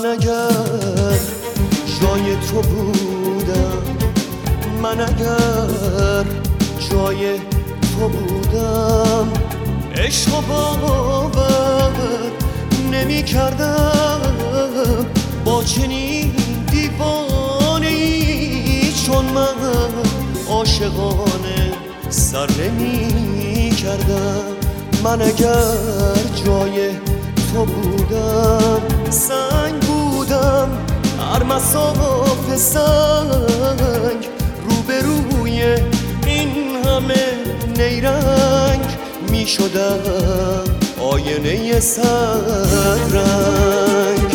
من اگر جای تو بودم، من اگر جای تو بودم، عشق و باور نمی کردم با چنین دیوانه‌ای چون من عاشقانه سر نمی کردم. من اگر جای تو بودم، سنگ بودم هر مسافه سنگ، روبروی این همه نیرنگ می شدم آینه صد رنگ.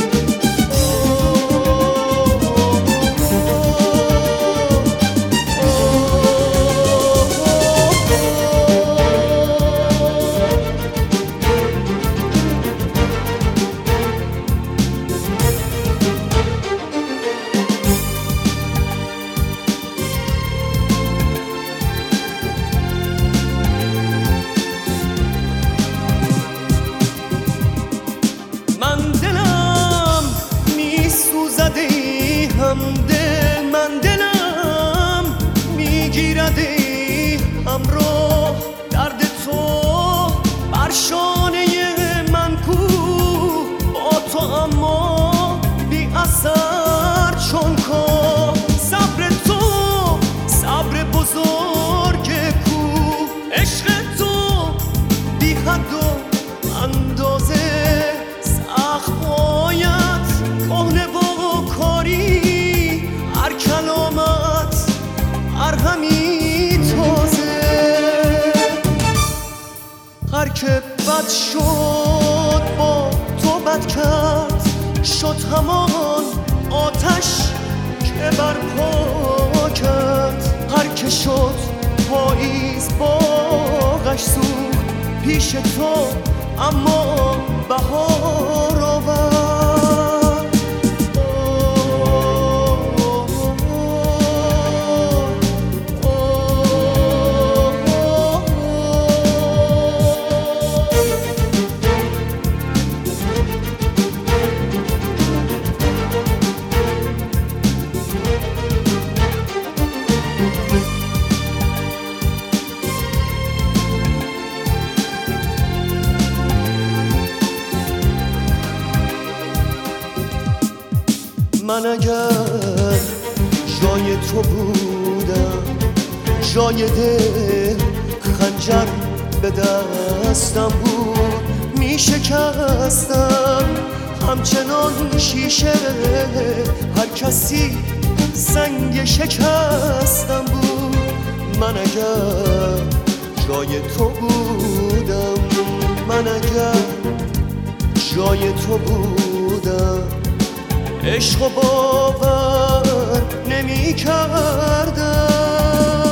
همدل من دلم میگیردی همراه درد تو بر شانه من کو با تو، اما بی اثر چون کا صبر تو صبر بزرگ کو، عشق تو بی حد و اندازه سخت باید کهنه و کاری، هر کلامت ارهمی تازه. هر که بد شد با تو بد کرد، شد همان آتش که برپا کرد. هر که شد پاییز باغش سوخت پیش تو، اما بهار آورد. من اگر جای تو بودم، جای دل خنجر به دستم بود، می شکستم همچنان شیشه هر کسی سنگ شکستم بود. من اگر جای تو بودم، من اگر جای تو بودم، عشق و باور نمی کردم.